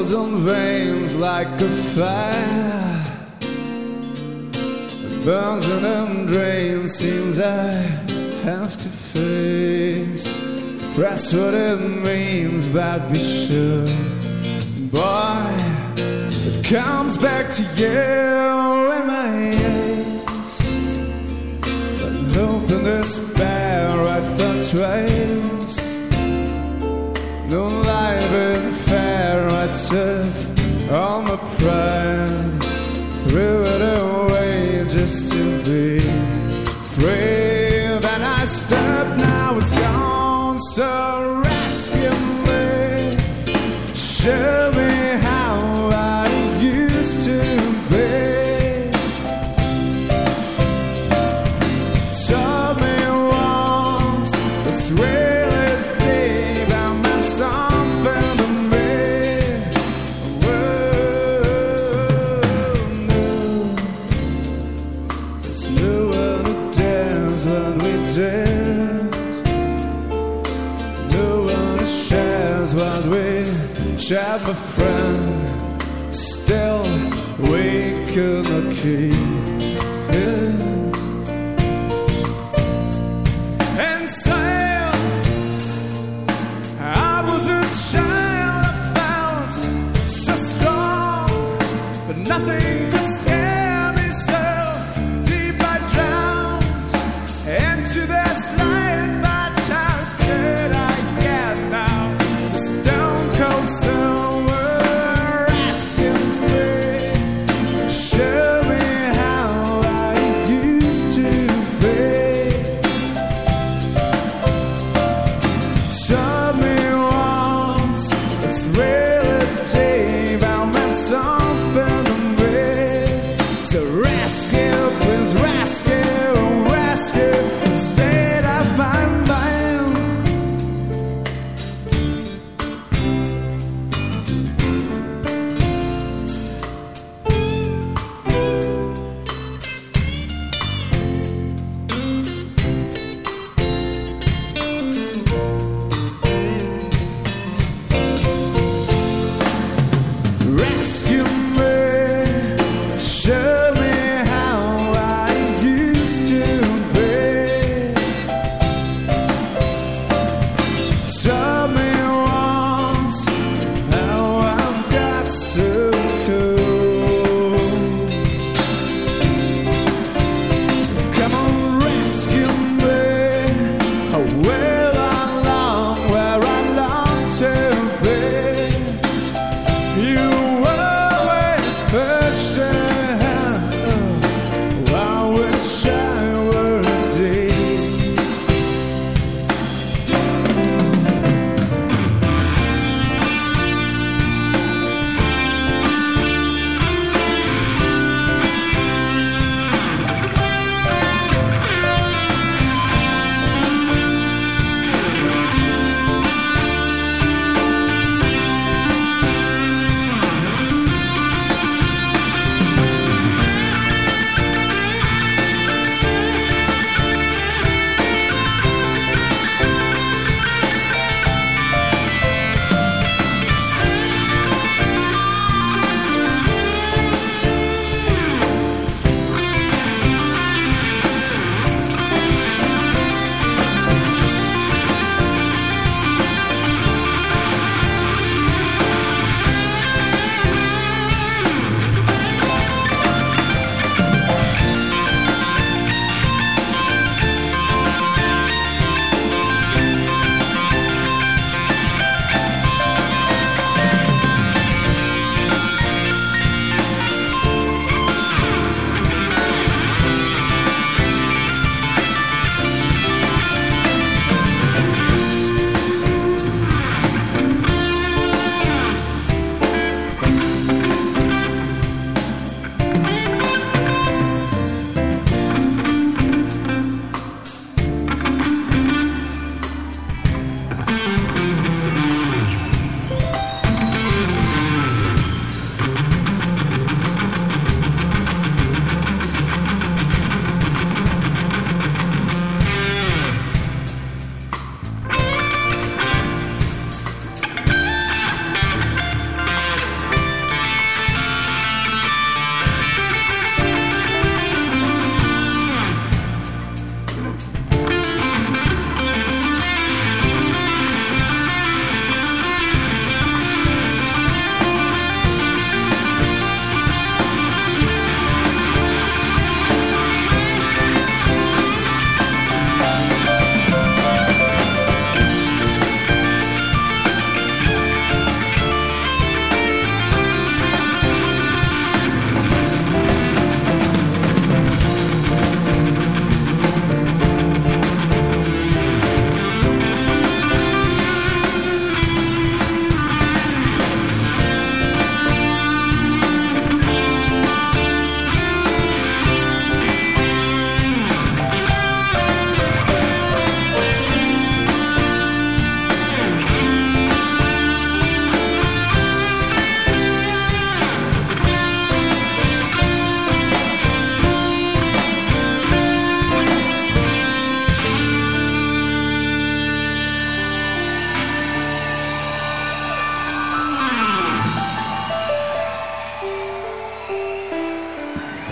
golden veins like a fire. It burns and then drains, seems I have to face. Express what it means, but be sure, boy, it comes back to you in my eyes. But hope and despair, I thought twice. No life is fair, I took all my pride, threw it away just to be free. Then I stepped, now it's gone, so rescue me. Show me how I used to be. Told me once, it's really deep, I meant something to me. Whoa, no, it's no one who dares what we did. No one who shares what we shared, my friend. Still, we could not keep it. And so, I was a child, I felt so strong, but nothing could scare me so deep. I drowned into this night, but how could I get now to stone cold sober? Asking me, show me how I used to be. Show me once, it's really deep, I meant something to me.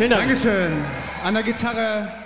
Vielen Dank. Dankeschön. An der Gitarre